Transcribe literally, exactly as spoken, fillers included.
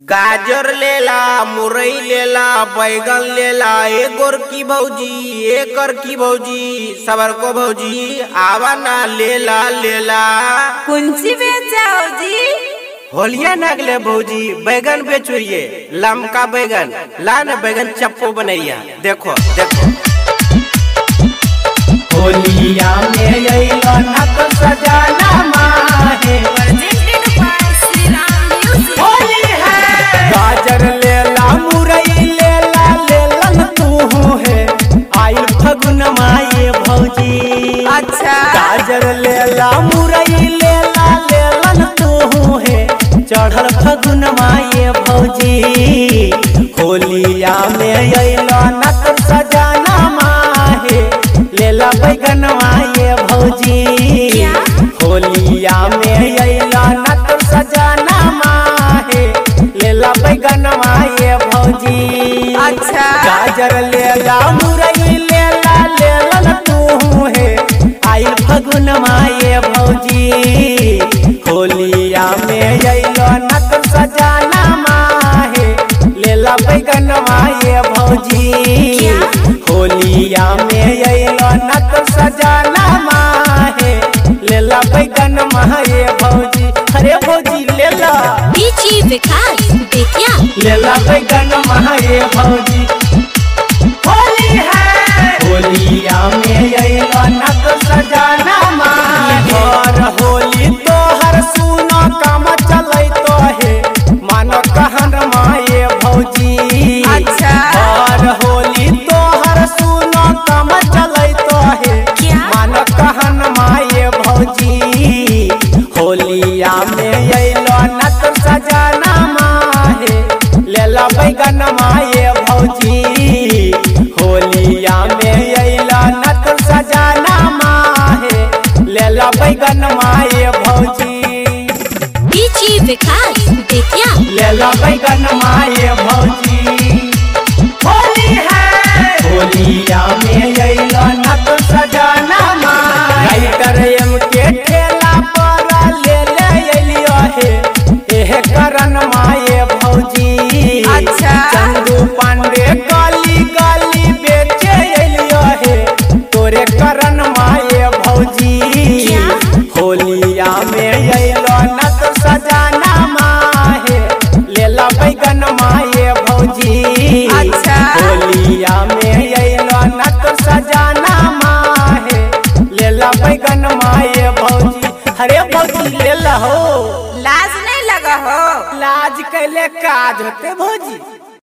गाजर लेला, मुरई लेला, बैगन लेला, एक गोर की भौजी, एक कर की भौजी, सबर को भौजी, आवा ना लेला लेला। कुंची बेचाओ जी? होलिया नगले भौजी, बैगन बेचुरिये, लमका बैगन, लान बैगन चप्पो बनैया, देखो देखो। होलिया में अइलो नक सजाना माहे, होली है। गाजर लेला, मुरई लेला, लेलन तू है, आई फगुन माये भौजी। अच्छा। गाजर लेला, मुरई लेला, लेलन तू है, चढ़ल फगुन माये भौजी। होलिया में अइलो नक सजाना माहे, लेला बैगन माये भौजी। होलिया में अइलो नक सजाना माहे, लेला बैगन माये भौजी। अच्छा। गाजर लेला, मुरई लेला, लेलन तू है, आई फगुन माये भौजी। होलिया में अइलो नक सजाना माहे, लेला बैगन माये भौजी। होलिया में अइलो नक सजाना माहे, लेला बैगन माये भौजी। अरे भौजी लेला बीची विकास बेटिया लेला बैगन माये भौजी। होली है। होलिया में अइलो नक सजाना माहे, और होली तोहर सुनो काम चलै तो है, मानो कहन माये भौजी। अच्छा। और होली तोहर सुनो काम चलै तो है, मानो कहन माये भौजी। होलिया में अइलो नक सजाना माहे, लेला बैगन माये भौजी। होलिया में अइलो नक सजाना माहे, लेला बैगन माये भौजी। बीची विकास बेटिया लेला बैगन माये भौजी। होली है। होलिया में अइलो नक सजाना माहे, राइटर एम के ठेला पर ले ले अइलियो है, एह करन माये भौजी। अच्छा। चंदू पांडे गली गली बेचे अइलियो है, तोरे करन माये भौजी। होलिया में अइलो नक सजाना माहे, लेला बैगन माये भौजी। अच्छा। होलिया में अइलो नक सजाना माहे, लेला बैगन माये भौजी। अरे भौजी लेला हो, लाज नहीं लगा हो? लाज कैले काज होते भौजी।